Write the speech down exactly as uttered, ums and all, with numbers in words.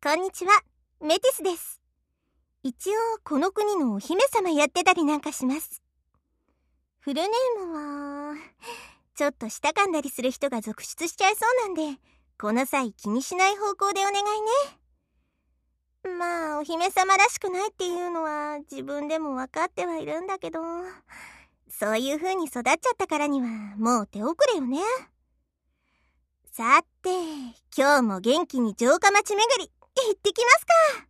こんにちは、メティスです。一応この国のお姫様やってたりなんかします。フルネームはちょっと舌噛んだりする人が続出しちゃいそうなんで、この際気にしない方向でお願いね。まあお姫様らしくないっていうのは自分でも分かってはいるんだけど、そういう風に育っちゃったからにはもう手遅れよね。さて、今日も元気に城下町巡り行ってきますか。